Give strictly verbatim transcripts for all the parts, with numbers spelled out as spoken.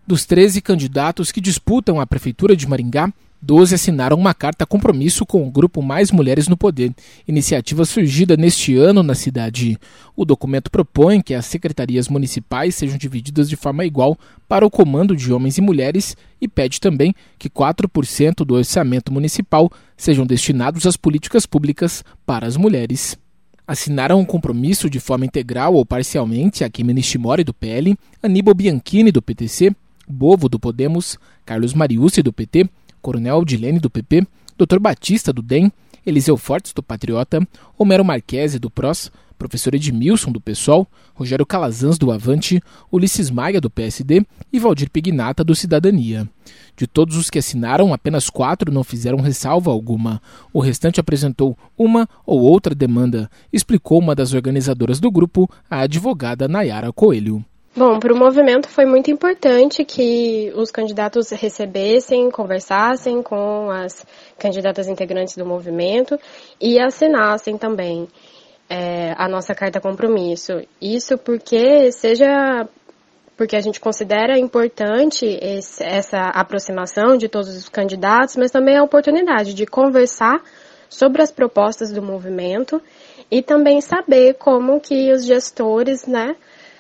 Dos treze candidatos que disputam a Prefeitura de Maringá, doze assinaram uma carta compromisso com o grupo Mais Mulheres no Poder, iniciativa surgida neste ano na cidade. O documento propõe que as secretarias municipais sejam divididas de forma igual para o comando de homens e mulheres e pede também que quatro por cento do orçamento municipal sejam destinados às políticas públicas para as mulheres. Assinaram um compromisso de forma integral ou parcialmente a Kim Nishimori, do P L, Aníbal Bianchini, do P T C, Bovo, do Podemos, Carlos Mariucci, do P T, Coronel Odilene, do P P, doutor Batista, do D E M, Eliseu Fortes, do Patriota, Homero Marquesi, do P R O S, professor Edmilson, do PSOL, Rogério Calazans, do Avante, Ulisses Maia, do P S D e Valdir Pignata, do Cidadania. De todos os que assinaram, apenas quatro não fizeram ressalva alguma. O restante apresentou uma ou outra demanda, explicou uma das organizadoras do grupo, a advogada Nayara Coelho. Bom, para o movimento foi muito importante que os candidatos recebessem, conversassem com as candidatas integrantes do movimento e assinassem também é, a nossa carta compromisso. Isso porque seja porque a gente considera importante esse, essa aproximação de todos os candidatos, mas também a oportunidade de conversar sobre as propostas do movimento e também saber como que os gestores, né,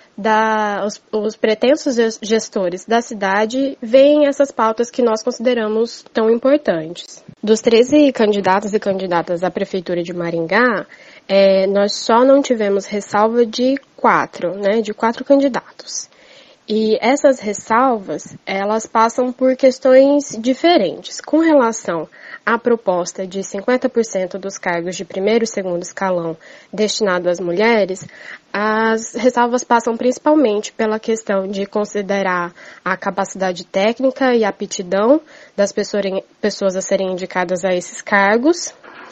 Da, os, os pretensos gestores da cidade veem essas pautas que nós consideramos tão importantes. Dos treze candidatos e candidatas à Prefeitura de Maringá, é, nós só não tivemos ressalva de quatro, né, de quatro candidatos. E essas ressalvas, elas passam por questões diferentes. Com relação à proposta de cinquenta por cento dos cargos de primeiro e segundo escalão destinado às mulheres, as ressalvas passam principalmente pela questão de considerar a capacidade técnica e aptidão das pessoas a serem indicadas a esses cargos.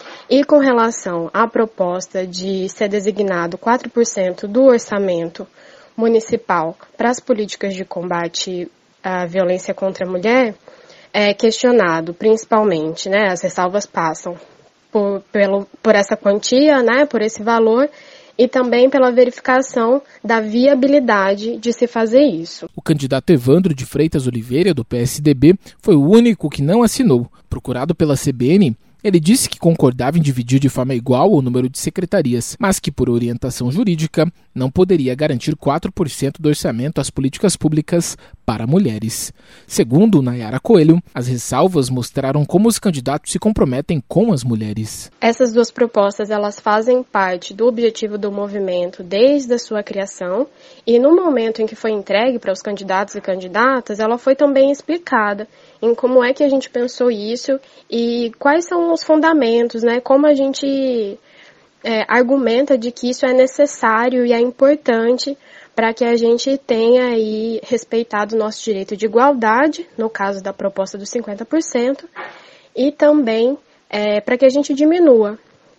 E com relação à proposta de ser designado quatro por cento do orçamento municipal para as políticas de combate à violência contra a mulher, é questionado principalmente, né, as ressalvas passam por, pelo, por essa quantia, né, por esse valor, e também pela verificação da viabilidade de se fazer isso. O candidato Evandro de Freitas Oliveira, do P S D B, foi o único que não assinou. Procurado pela C B N, ele disse que concordava em dividir de forma igual o número de secretarias, mas que, por orientação jurídica, não poderia garantir quatro por cento do orçamento às políticas públicas para mulheres. Segundo Nayara Coelho, as ressalvas mostraram como os candidatos se comprometem com as mulheres. Essas duas propostas, elas fazem parte do objetivo do movimento desde a sua criação, e no momento em que foi entregue para os candidatos e candidatas, ela foi também explicada em como é que a gente pensou isso e quais são os fundamentos, né? Como a gente é, argumenta de que isso é necessário e é importante para que a gente tenha aí respeitado o nosso direito de igualdade, no caso da proposta dos cinquenta por cento, e também é, para que a gente diminua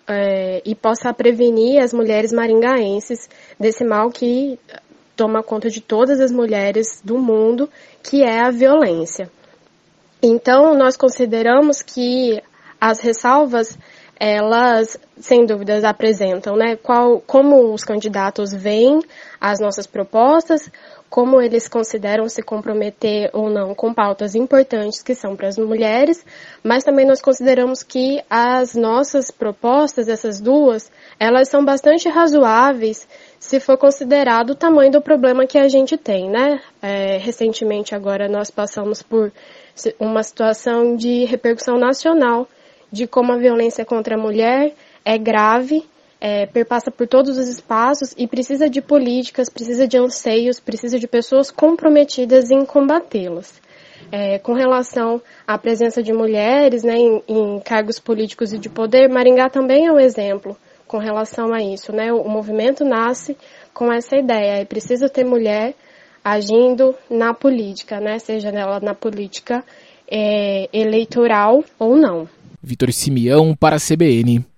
é, e possa prevenir as mulheres maringaenses desse mal que toma conta de todas as mulheres do mundo, que é a violência. Então, nós consideramos que as ressalvas, elas, sem dúvidas, apresentam, né, qual, como os candidatos veem as nossas propostas, como eles consideram se comprometer ou não com pautas importantes que são para as mulheres, mas também nós consideramos que as nossas propostas, essas duas, elas são bastante razoáveis se for considerado o tamanho do problema que a gente tem, né? É, recentemente, agora, nós passamos por uma situação de repercussão nacional de como a violência contra a mulher é grave, é, perpassa por todos os espaços e precisa de políticas, precisa de anseios, precisa de pessoas comprometidas em combatê-las. É, com relação à presença de mulheres, né, em, em cargos políticos e de poder, Maringá também é um exemplo com relação a isso, né? O, o movimento nasce com essa ideia, é preciso ter mulher agindo na política, né? Seja ela na política é, eleitoral ou não. Vitor Simeão para a C B N.